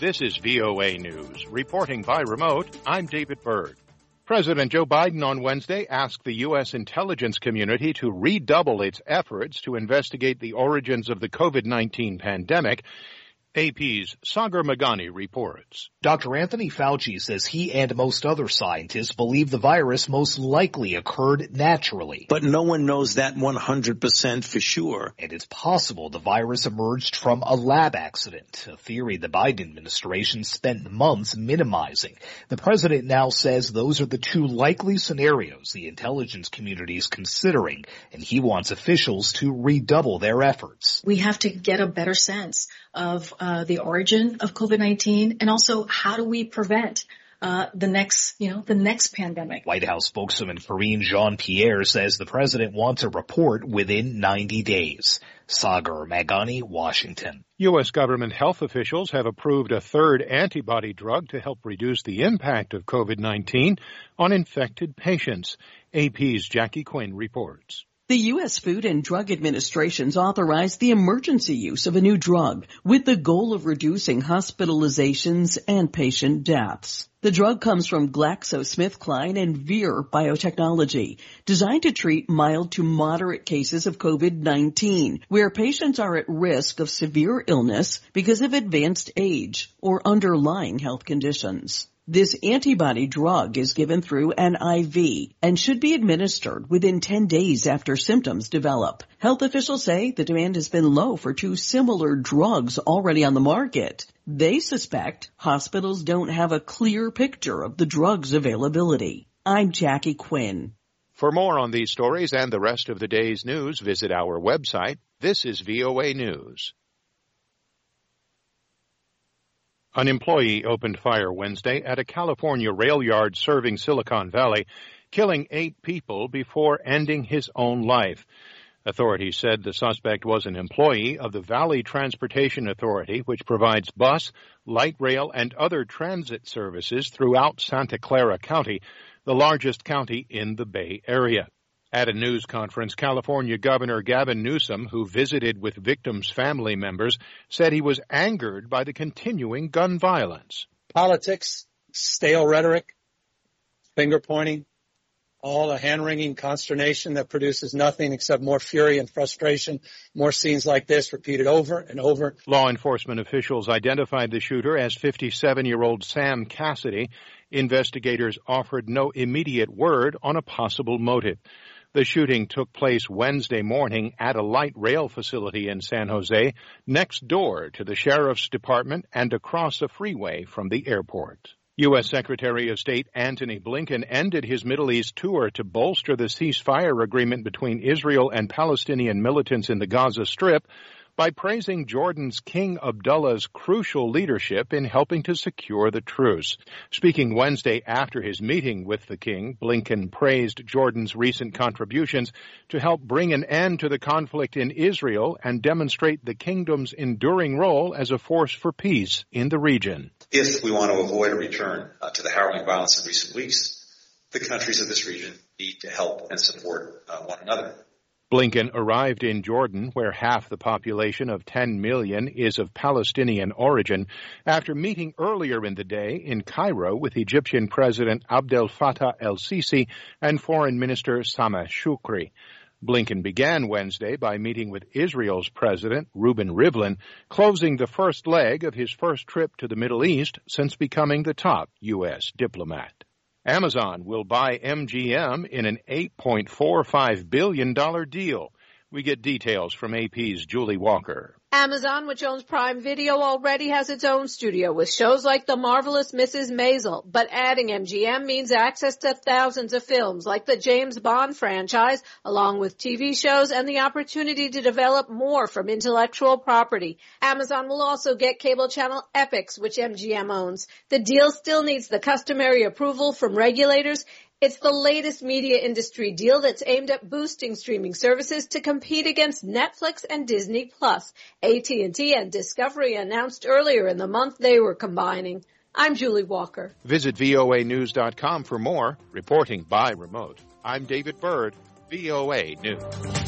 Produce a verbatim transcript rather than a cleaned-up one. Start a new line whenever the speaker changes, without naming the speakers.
This is V O A News. Reporting by remote, I'm David Byrd. President Joe Biden on Wednesday asked the U S intelligence community to redouble its efforts to investigate the origins of the COVID nineteen pandemic. A P's Sagar Meghani reports.
Doctor Anthony Fauci says he and most other scientists believe the virus most likely occurred naturally.
But no one knows that one hundred percent for sure.
And it's possible the virus emerged from a lab accident, a theory the Biden administration spent months minimizing. The president now says those are the two likely scenarios the intelligence community is considering, and he wants officials to redouble their efforts.
We have to get a better sense of uh, the origin of COVID nineteen, and also how do we prevent uh, the next, you know, the next pandemic.
White House spokeswoman Karine Jean-Pierre says the president wants a report within ninety days. Sagar Meghani, Washington.
U S government health officials have approved a third antibody drug to help reduce the impact of COVID nineteen on infected patients. A P's Jackie Quinn reports.
The U S Food and Drug Administration's authorized the emergency use of a new drug with the goal of reducing hospitalizations and patient deaths. The drug comes from GlaxoSmithKline and Vir Biotechnology, designed to treat mild to moderate cases of COVID nineteen, where patients are at risk of severe illness because of advanced age or underlying health conditions. This antibody drug is given through an I V and should be administered within ten days after symptoms develop. Health officials say the demand has been low for two similar drugs already on the market. They suspect hospitals don't have a clear picture of the drug's availability. I'm Jackie Quinn.
For more on these stories and the rest of the day's news, visit our website. This is V O A News. An employee opened fire Wednesday at a California rail yard serving Silicon Valley, killing eight people before ending his own life. Authorities said the suspect was an employee of the Valley Transportation Authority, which provides bus, light rail, and other transit services throughout Santa Clara County, the largest county in the Bay Area. At a news conference, California Governor Gavin Newsom, who visited with victims' family members, said he was angered by the continuing gun violence.
Politics, stale rhetoric, finger-pointing, all a hand-wringing consternation that produces nothing except more fury and frustration, more scenes like this repeated over and over.
Law enforcement officials identified the shooter as fifty-seven-year-old Sam Cassidy. Investigators offered no immediate word on a possible motive. The shooting took place Wednesday morning at a light rail facility in San Jose, next door to the Sheriff's Department and across a freeway from the airport. U S Secretary of State Antony Blinken ended his Middle East tour to bolster the ceasefire agreement between Israel and Palestinian militants in the Gaza Strip by praising Jordan's King Abdullah's crucial leadership in helping to secure the truce. Speaking Wednesday after his meeting with the king, Blinken praised Jordan's recent contributions to help bring an end to the conflict in Israel and demonstrate the kingdom's enduring role as a force for peace in the region.
If we want to avoid a return uh, to the harrowing violence of recent weeks, the countries of this region need to help and support uh, one another.
Blinken arrived in Jordan, where half the population of ten million is of Palestinian origin, after meeting earlier in the day in Cairo with Egyptian President Abdel Fattah el-Sisi and Foreign Minister Sameh Shoukry. Blinken began Wednesday by meeting with Israel's President Reuven Rivlin, closing the first leg of his first trip to the Middle East since becoming the top U S diplomat. Amazon will buy M G M in an eight point four five billion dollars deal. We get details from A P's Julie Walker.
Amazon, which owns Prime Video, already has its own studio with shows like The Marvelous Missus Maisel. But adding M G M means access to thousands of films like the James Bond franchise, along with T V shows and the opportunity to develop more from intellectual property. Amazon will also get cable channel Epix, which M G M owns. The deal still needs the customary approval from regulators. It's the latest media industry deal that's aimed at boosting streaming services to compete against Netflix and Disney Plus. A T and T and Discovery announced earlier in the month they were combining. I'm Julie Walker.
Visit V O A news dot com for more. Reporting by remote, I'm David Byrd, V O A News.